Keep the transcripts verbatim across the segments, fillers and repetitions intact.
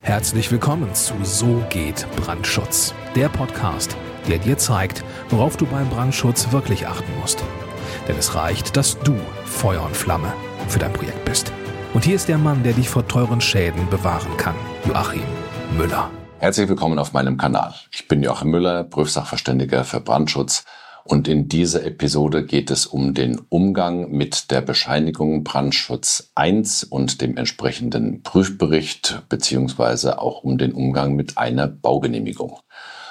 Herzlich willkommen zu So geht Brandschutz, der Podcast, der dir zeigt, worauf du beim Brandschutz wirklich achten musst. Denn es reicht, dass du Feuer und Flamme für dein Projekt bist. Und hier ist der Mann, der dich vor teuren Schäden bewahren kann, Joachim Müller. Herzlich willkommen auf meinem Kanal. Ich bin Joachim Müller, Prüfsachverständiger für Brandschutz. Und in dieser Episode geht es um den Umgang mit der Bescheinigung Brandschutz eins und dem entsprechenden Prüfbericht, beziehungsweise auch um den Umgang mit einer Baugenehmigung.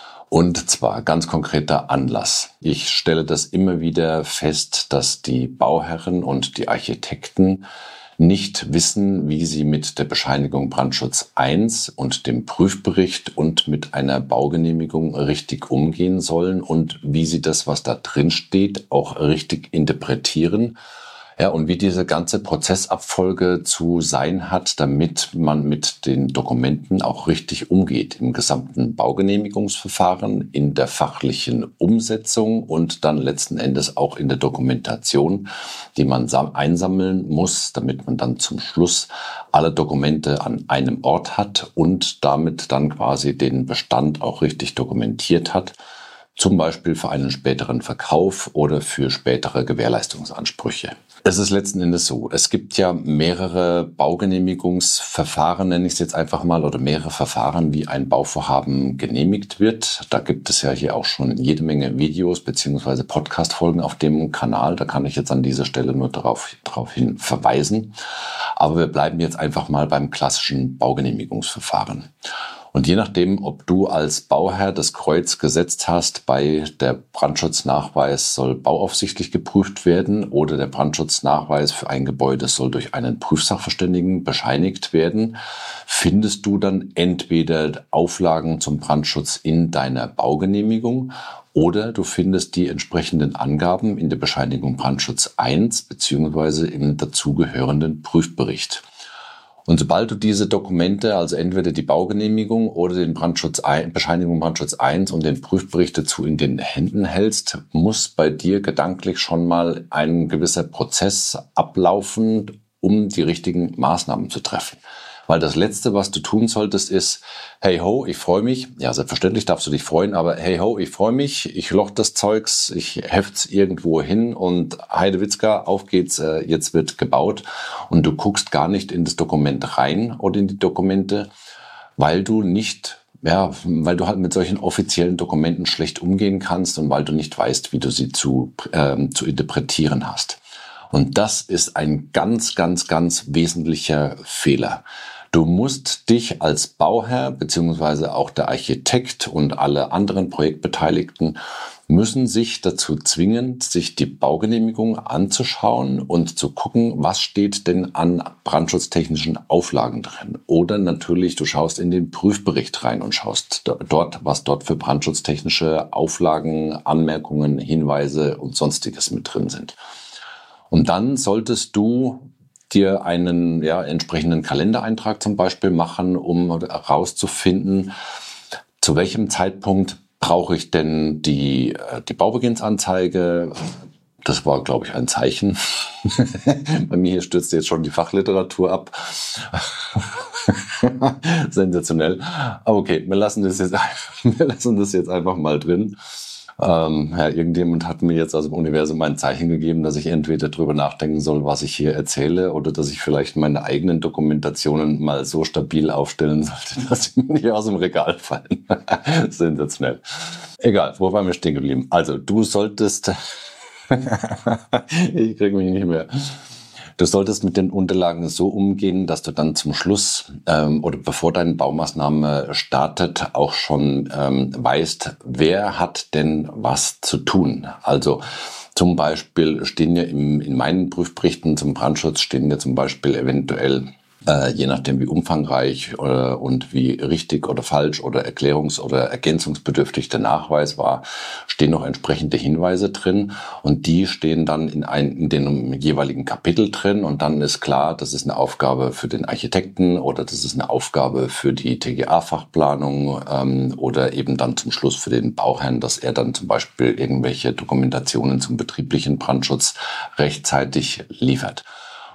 Und zwar ganz konkreter Anlass. Ich stelle das immer wieder fest, dass die Bauherren und die Architekten nicht wissen, wie sie mit der Bescheinigung Brandschutz eins und dem Prüfbericht und mit einer Baugenehmigung richtig umgehen sollen und wie sie das, was da drin steht, auch richtig interpretieren. Ja, und wie diese ganze Prozessabfolge zu sein hat, damit man mit den Dokumenten auch richtig umgeht im gesamten Baugenehmigungsverfahren, in der fachlichen Umsetzung und dann letzten Endes auch in der Dokumentation, die man einsammeln muss, damit man dann zum Schluss alle Dokumente an einem Ort hat und damit dann quasi den Bestand auch richtig dokumentiert hat. Zum Beispiel für einen späteren Verkauf oder für spätere Gewährleistungsansprüche. Es ist letzten Endes so, es gibt ja mehrere Baugenehmigungsverfahren, nenne ich es jetzt einfach mal, oder mehrere Verfahren, wie ein Bauvorhaben genehmigt wird. Da gibt es ja hier auch schon jede Menge Videos bzw. Podcast-Folgen auf dem Kanal. Da kann ich jetzt an dieser Stelle nur darauf, darauf hin verweisen. Aber wir bleiben jetzt einfach mal beim klassischen Baugenehmigungsverfahren. Und je nachdem, ob du als Bauherr das Kreuz gesetzt hast, bei der Brandschutznachweis soll bauaufsichtlich geprüft werden oder der Brandschutznachweis für ein Gebäude soll durch einen Prüfsachverständigen bescheinigt werden, findest du dann entweder Auflagen zum Brandschutz in deiner Baugenehmigung oder du findest die entsprechenden Angaben in der Bescheinigung Brandschutz eins beziehungsweise im dazugehörenden Prüfbericht. Und sobald du diese Dokumente, also entweder die Baugenehmigung oder den Brandschutz Bescheinigung Brandschutz eins und den Prüfbericht dazu in den Händen hältst, muss bei dir gedanklich schon mal ein gewisser Prozess ablaufen, um die richtigen Maßnahmen zu treffen. Weil das Letzte, was du tun solltest, ist, hey ho, ich freue mich. Ja, selbstverständlich darfst du dich freuen, aber hey ho, ich freue mich, ich loch das Zeugs, ich heft's irgendwo hin und Heidewitzka, auf geht's, jetzt wird gebaut. Und du guckst gar nicht in das Dokument rein oder in die Dokumente, weil du nicht, ja, weil du halt mit solchen offiziellen Dokumenten schlecht umgehen kannst und weil du nicht weißt, wie du sie zu, ähm, zu interpretieren hast. Und das ist ein ganz, ganz, ganz wesentlicher Fehler. Du musst dich als Bauherr beziehungsweise auch der Architekt und alle anderen Projektbeteiligten müssen sich dazu zwingen, sich die Baugenehmigung anzuschauen und zu gucken, was steht denn an brandschutztechnischen Auflagen drin. Oder natürlich, du schaust in den Prüfbericht rein und schaust dort, was dort für brandschutztechnische Auflagen, Anmerkungen, Hinweise und Sonstiges mit drin sind. Und dann solltest du dir einen ja, entsprechenden Kalendereintrag zum Beispiel machen, um herauszufinden, zu welchem Zeitpunkt brauche ich denn die, die Baubeginnsanzeige. Das war, glaube ich, ein Zeichen. Bei mir hier stürzt jetzt schon die Fachliteratur ab. Sensationell. Aber okay, wir lassen das jetzt, wir lassen das jetzt einfach mal drin. Ähm, ja, irgendjemand hat mir jetzt aus dem Universum ein Zeichen gegeben, dass ich entweder drüber nachdenken soll, was ich hier erzähle, oder dass ich vielleicht meine eigenen Dokumentationen mal so stabil aufstellen sollte, dass sie mir nicht aus dem Regal fallen. Sensationell. Egal, wo waren wir stehen geblieben? Also, du solltest... ich krieg mich nicht mehr... Du solltest mit den Unterlagen so umgehen, dass du dann zum Schluss ähm, oder bevor deine Baumaßnahme startet, auch schon ähm, weißt, wer hat denn was zu tun. Also zum Beispiel stehen ja im, in meinen Prüfberichten zum Brandschutz stehen ja zum Beispiel eventuell äh, je nachdem wie umfangreich äh, und wie richtig oder falsch oder erklärungs- oder ergänzungsbedürftig der Nachweis war, stehen noch entsprechende Hinweise drin und die stehen dann in, ein, in dem jeweiligen Kapitel drin und dann ist klar, das ist eine Aufgabe für den Architekten oder das ist eine Aufgabe für die T G A-Fachplanung ähm, oder eben dann zum Schluss für den Bauherrn, dass er dann zum Beispiel irgendwelche Dokumentationen zum betrieblichen Brandschutz rechtzeitig liefert.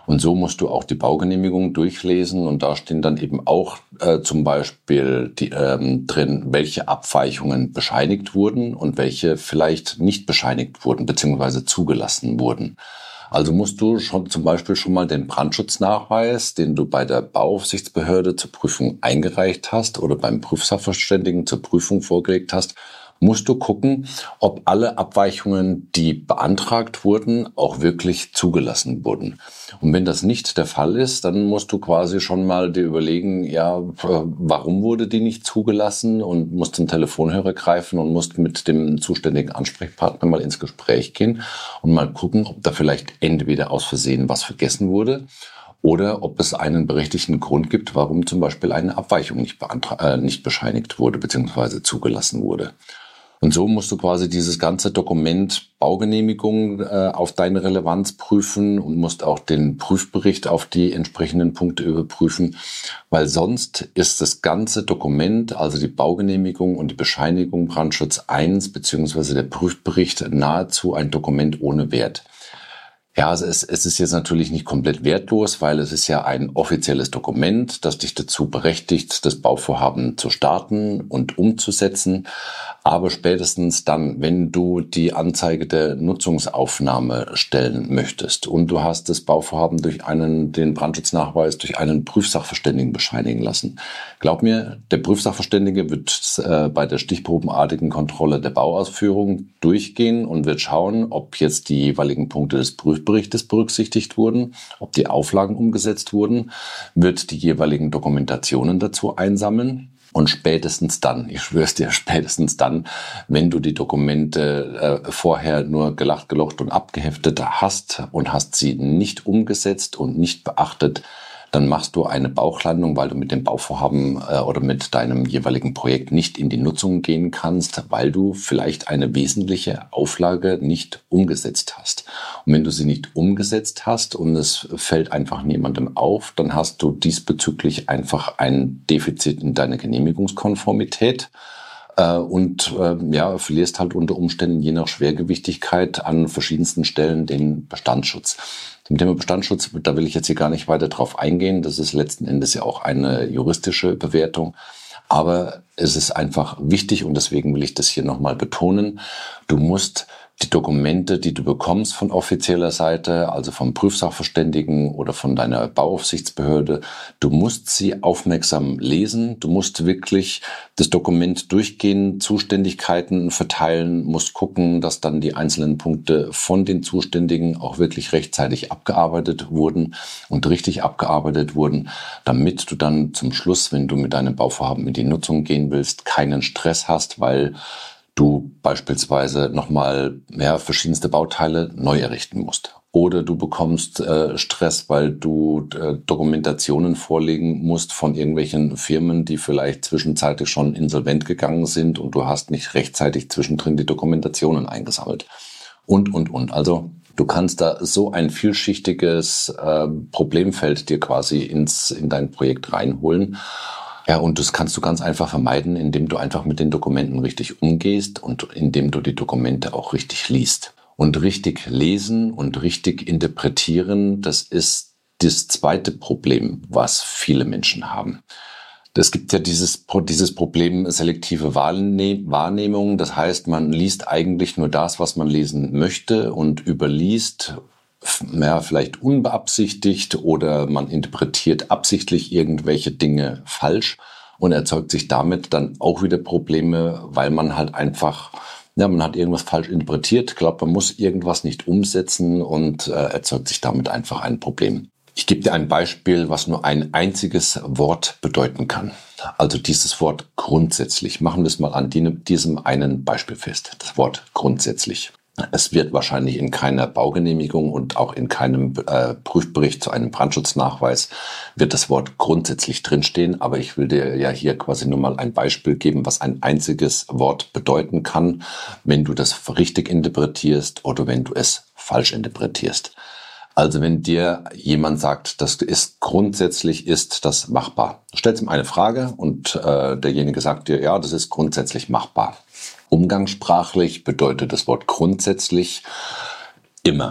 Und so musst du auch die Baugenehmigung durchlesen und da stehen dann eben auch äh, zum Beispiel die, ähm, drin, welche Abweichungen bescheinigt wurden und welche vielleicht nicht bescheinigt wurden bzw. zugelassen wurden. Also musst du schon zum Beispiel schon mal den Brandschutznachweis, den du bei der Bauaufsichtsbehörde zur Prüfung eingereicht hast oder beim Prüfsachverständigen zur Prüfung vorgelegt hast, musst du gucken, ob alle Abweichungen, die beantragt wurden, auch wirklich zugelassen wurden. Und wenn das nicht der Fall ist, dann musst du quasi schon mal dir überlegen, ja, warum wurde die nicht zugelassen, und musst zum Telefonhörer greifen und musst mit dem zuständigen Ansprechpartner mal ins Gespräch gehen und mal gucken, ob da vielleicht entweder aus Versehen was vergessen wurde oder ob es einen berechtigten Grund gibt, warum zum Beispiel eine Abweichung nicht, beantra- äh, nicht bescheinigt wurde bzw. zugelassen wurde. Und so musst du quasi dieses ganze Dokument Baugenehmigung äh, auf deine Relevanz prüfen und musst auch den Prüfbericht auf die entsprechenden Punkte überprüfen, weil sonst ist das ganze Dokument, also die Baugenehmigung und die Bescheinigung Brandschutz eins beziehungsweise der Prüfbericht, nahezu ein Dokument ohne Wert. Ja, also es, es ist jetzt natürlich nicht komplett wertlos, weil es ist ja ein offizielles Dokument, das dich dazu berechtigt, das Bauvorhaben zu starten und umzusetzen. Aber spätestens dann, wenn du die Anzeige der Nutzungsaufnahme stellen möchtest und du hast das Bauvorhaben durch einen, den Brandschutznachweis durch einen Prüfsachverständigen bescheinigen lassen. Glaub mir, der Prüfsachverständige wird äh, bei der stichprobenartigen Kontrolle der Bauausführung durchgehen und wird schauen, ob jetzt die jeweiligen Punkte des Prüfberichtes berücksichtigt wurden, ob die Auflagen umgesetzt wurden, wird die jeweiligen Dokumentationen dazu einsammeln. Und spätestens dann, ich schwöre es dir, spätestens dann, wenn du die Dokumente äh, vorher nur gelacht, gelocht und abgeheftet hast und hast sie nicht umgesetzt und nicht beachtet, dann machst du eine Bauchlandung, weil du mit dem Bauvorhaben äh, oder mit deinem jeweiligen Projekt nicht in die Nutzung gehen kannst, weil du vielleicht eine wesentliche Auflage nicht umgesetzt hast. Und wenn du sie nicht umgesetzt hast und es fällt einfach niemandem auf, dann hast du diesbezüglich einfach ein Defizit in deiner Genehmigungskonformität. Äh, und äh, ja, verlierst halt unter Umständen je nach Schwergewichtigkeit an verschiedensten Stellen den Bestandsschutz. Zum Thema Bestandsschutz, da will ich jetzt hier gar nicht weiter drauf eingehen. Das ist letzten Endes ja auch eine juristische Bewertung. Aber es ist einfach wichtig und deswegen will ich das hier nochmal betonen. Du musst die Dokumente, die du bekommst von offizieller Seite, also vom Prüfsachverständigen oder von deiner Bauaufsichtsbehörde, du musst sie aufmerksam lesen. Du musst wirklich das Dokument durchgehen, Zuständigkeiten verteilen, musst gucken, dass dann die einzelnen Punkte von den Zuständigen auch wirklich rechtzeitig abgearbeitet wurden und richtig abgearbeitet wurden, damit du dann zum Schluss, wenn du mit deinem Bauvorhaben in die Nutzung gehen willst, keinen Stress hast, weil du beispielsweise nochmal ja, verschiedenste Bauteile neu errichten musst. Oder du bekommst äh, Stress, weil du äh, Dokumentationen vorlegen musst von irgendwelchen Firmen, die vielleicht zwischenzeitlich schon insolvent gegangen sind und du hast nicht rechtzeitig zwischendrin die Dokumentationen eingesammelt. Und, und, und. Also du kannst da so ein vielschichtiges äh, Problemfeld dir quasi ins in dein Projekt reinholen. Ja, und das kannst du ganz einfach vermeiden, indem du einfach mit den Dokumenten richtig umgehst und indem du die Dokumente auch richtig liest. Und richtig lesen und richtig interpretieren, das ist das zweite Problem, was viele Menschen haben. Es gibt ja dieses, dieses Problem selektive Wahrnehmung. Das heißt, man liest eigentlich nur das, was man lesen möchte und überliest ja, vielleicht unbeabsichtigt oder man interpretiert absichtlich irgendwelche Dinge falsch und erzeugt sich damit dann auch wieder Probleme, weil man halt einfach, ja, man hat irgendwas falsch interpretiert, glaubt, man muss irgendwas nicht umsetzen und äh, erzeugt sich damit einfach ein Problem. Ich gebe dir ein Beispiel, was nur ein einziges Wort bedeuten kann. Also dieses Wort grundsätzlich. Machen wir es mal an diesem einen Beispiel fest. Das Wort grundsätzlich. Es wird wahrscheinlich in keiner Baugenehmigung und auch in keinem äh, Prüfbericht zu einem Brandschutznachweis wird das Wort grundsätzlich drinstehen. Aber ich will dir ja hier quasi nur mal ein Beispiel geben, was ein einziges Wort bedeuten kann, wenn du das richtig interpretierst oder wenn du es falsch interpretierst. Also wenn dir jemand sagt, das ist grundsätzlich ist das machbar. Du stellst ihm eine Frage und äh, derjenige sagt dir, ja, das ist grundsätzlich machbar. Umgangssprachlich bedeutet das Wort grundsätzlich immer.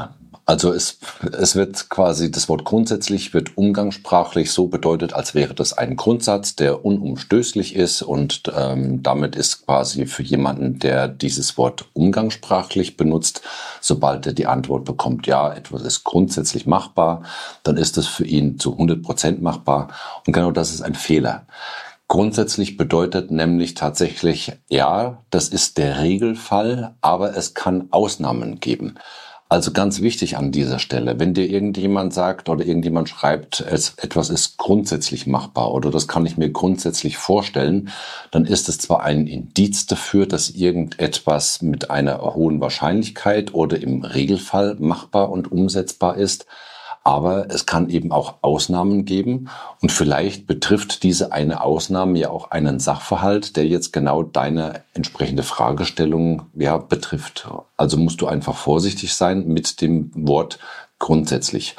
Also es, es wird quasi, das Wort grundsätzlich wird umgangssprachlich so bedeutet, als wäre das ein Grundsatz, der unumstößlich ist und ähm, damit ist quasi für jemanden, der dieses Wort umgangssprachlich benutzt, sobald er die Antwort bekommt, ja, etwas ist grundsätzlich machbar, dann ist es für ihn zu hundert Prozent machbar und genau das ist ein Fehler. Grundsätzlich bedeutet nämlich tatsächlich, ja, das ist der Regelfall, aber es kann Ausnahmen geben. Also ganz wichtig an dieser Stelle, wenn dir irgendjemand sagt oder irgendjemand schreibt, es, etwas ist grundsätzlich machbar oder das kann ich mir grundsätzlich vorstellen, dann ist es zwar ein Indiz dafür, dass irgendetwas mit einer hohen Wahrscheinlichkeit oder im Regelfall machbar und umsetzbar ist, aber es kann eben auch Ausnahmen geben und vielleicht betrifft diese eine Ausnahme ja auch einen Sachverhalt, der jetzt genau deine entsprechende Fragestellung ja betrifft. Also musst du einfach vorsichtig sein mit dem Wort grundsätzlich.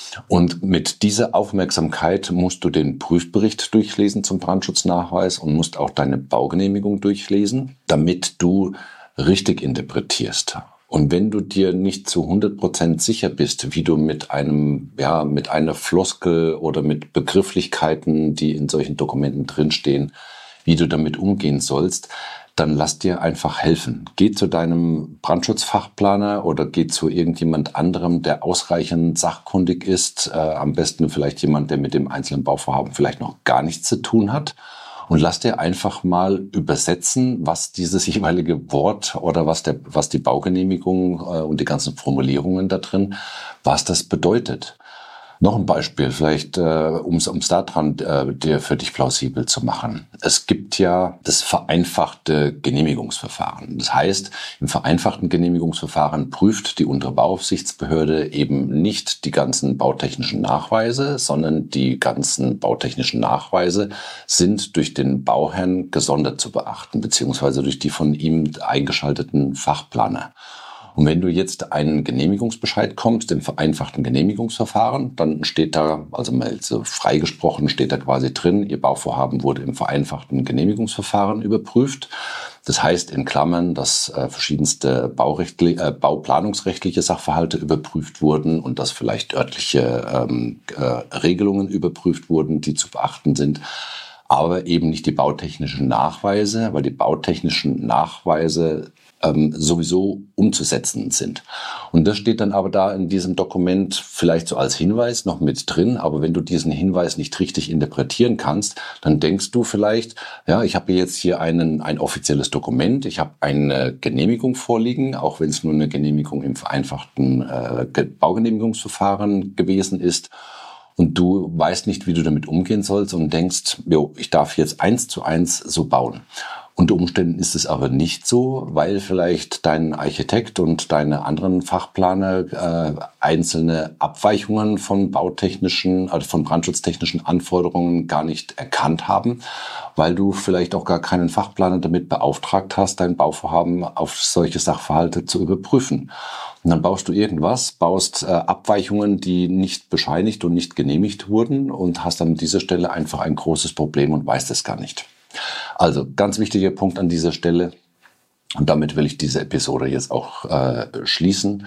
Und mit dieser Aufmerksamkeit musst du den Prüfbericht durchlesen zum Brandschutznachweis und musst auch deine Baugenehmigung durchlesen, damit du richtig interpretierst. Und wenn du dir nicht zu hundert Prozent sicher bist, wie du mit einem, ja, mit einer Floskel oder mit Begrifflichkeiten, die in solchen Dokumenten drinstehen, wie du damit umgehen sollst, dann lass dir einfach helfen. Geh zu deinem Brandschutzfachplaner oder geh zu irgendjemand anderem, der ausreichend sachkundig ist. Äh, am besten vielleicht jemand, der mit dem einzelnen Bauvorhaben vielleicht noch gar nichts zu tun hat. Und lass dir einfach mal übersetzen, was dieses jeweilige Wort oder was der, was die Baugenehmigung äh, und die ganzen Formulierungen da drin, was das bedeutet. Noch ein Beispiel, vielleicht äh, um es da dran äh, dir für dich plausibel zu machen. Es gibt ja das vereinfachte Genehmigungsverfahren. Das heißt, im vereinfachten Genehmigungsverfahren prüft die untere Bauaufsichtsbehörde eben nicht die ganzen bautechnischen Nachweise, sondern die ganzen bautechnischen Nachweise sind durch den Bauherrn gesondert zu beachten, beziehungsweise durch die von ihm eingeschalteten Fachplaner. Und wenn du jetzt einen Genehmigungsbescheid kommst, im vereinfachten Genehmigungsverfahren, dann steht da, also mal so freigesprochen, steht da quasi drin, Ihr Bauvorhaben wurde im vereinfachten Genehmigungsverfahren überprüft. Das heißt in Klammern, dass äh, verschiedenste baurechtli- äh, bauplanungsrechtliche Sachverhalte überprüft wurden und dass vielleicht örtliche ähm, äh, Regelungen überprüft wurden, die zu beachten sind. Aber eben nicht die bautechnischen Nachweise, weil die bautechnischen Nachweise ähm, sowieso umzusetzen sind. Und das steht dann aber da in diesem Dokument vielleicht so als Hinweis noch mit drin, aber wenn du diesen Hinweis nicht richtig interpretieren kannst, dann denkst du vielleicht, ja, ich habe jetzt hier einen, ein offizielles Dokument, ich habe eine Genehmigung vorliegen, auch wenn es nur eine Genehmigung im vereinfachten äh, Baugenehmigungsverfahren gewesen ist. Und du weißt nicht, wie du damit umgehen sollst und denkst, jo, ich darf jetzt eins zu eins so bauen. Unter Umständen ist es aber nicht so, weil vielleicht dein Architekt und deine anderen Fachplaner äh, einzelne Abweichungen von bautechnischen, also von brandschutztechnischen Anforderungen gar nicht erkannt haben, weil du vielleicht auch gar keinen Fachplaner damit beauftragt hast, dein Bauvorhaben auf solche Sachverhalte zu überprüfen. Und dann baust du irgendwas, baust äh, Abweichungen, die nicht bescheinigt und nicht genehmigt wurden und hast an dieser Stelle einfach ein großes Problem und weißt es gar nicht. Also ganz wichtiger Punkt an dieser Stelle und damit will ich diese Episode jetzt auch äh, schließen.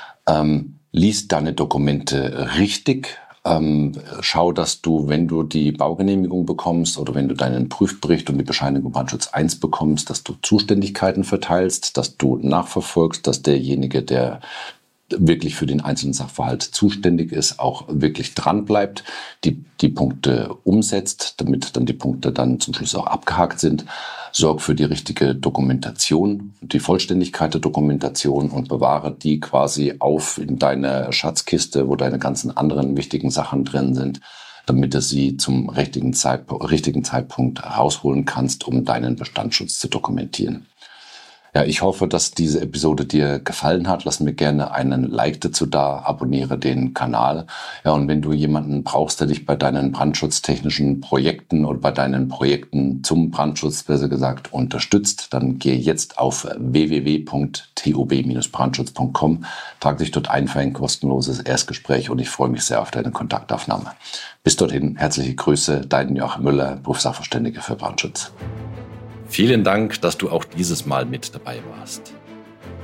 Ähm, lies deine Dokumente richtig. Ähm, schau, dass du, wenn du die Baugenehmigung bekommst oder wenn du deinen Prüfbericht und die Bescheinigung Brandschutz eins bekommst, dass du Zuständigkeiten verteilst, dass du nachverfolgst, dass derjenige, der wirklich für den einzelnen Sachverhalt zuständig ist, auch wirklich dran bleibt, die, die Punkte umsetzt, damit dann die Punkte dann zum Schluss auch abgehakt sind. Sorg für die richtige Dokumentation, die Vollständigkeit der Dokumentation und bewahre die quasi auf in deiner Schatzkiste, wo deine ganzen anderen wichtigen Sachen drin sind, damit du sie zum richtigen Zeitpunkt, richtigen Zeitpunkt rausholen kannst, um deinen Bestandsschutz zu dokumentieren. Ja, ich hoffe, dass diese Episode dir gefallen hat. Lass mir gerne einen Like dazu da, abonniere den Kanal. Ja, und wenn du jemanden brauchst, der dich bei deinen brandschutztechnischen Projekten oder bei deinen Projekten zum Brandschutz, besser gesagt, unterstützt, dann gehe jetzt auf w w w punkt t o b Bindestrich brandschutz punkt com, trag dich dort ein für ein kostenloses Erstgespräch und ich freue mich sehr auf deine Kontaktaufnahme. Bis dorthin, herzliche Grüße, dein Joachim Müller, Berufssachverständiger für Brandschutz. Vielen Dank, dass du auch dieses Mal mit dabei warst.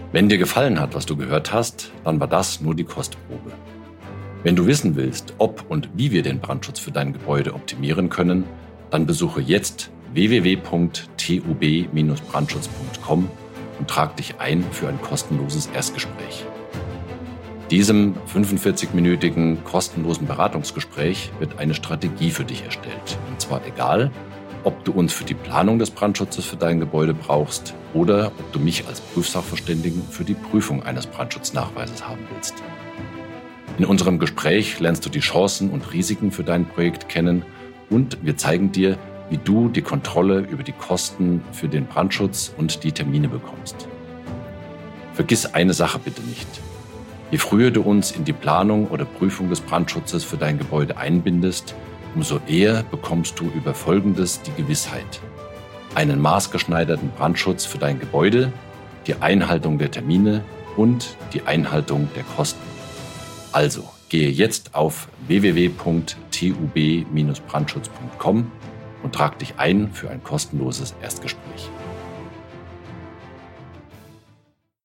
Wenn dir gefallen hat, was du gehört hast, dann war das nur die Kostprobe. Wenn du wissen willst, ob und wie wir den Brandschutz für dein Gebäude optimieren können, dann besuche jetzt w w w punkt t u b Bindestrich brandschutz punkt com und trag dich ein für ein kostenloses Erstgespräch. Diesem fünfundvierzig-minütigen kostenlosen Beratungsgespräch wird eine Strategie für dich erstellt. Und zwar egal, ob du uns für die Planung des Brandschutzes für dein Gebäude brauchst oder ob du mich als Prüfsachverständigen für die Prüfung eines Brandschutznachweises haben willst. In unserem Gespräch lernst du die Chancen und Risiken für dein Projekt kennen und wir zeigen dir, wie du die Kontrolle über die Kosten für den Brandschutz und die Termine bekommst. Vergiss eine Sache bitte nicht. Je früher du uns in die Planung oder Prüfung des Brandschutzes für dein Gebäude einbindest, umso eher bekommst du über Folgendes die Gewissheit: einen maßgeschneiderten Brandschutz für dein Gebäude, die Einhaltung der Termine und die Einhaltung der Kosten. Also, gehe jetzt auf w w w punkt t u b Bindestrich brandschutz punkt com und trag dich ein für ein kostenloses Erstgespräch.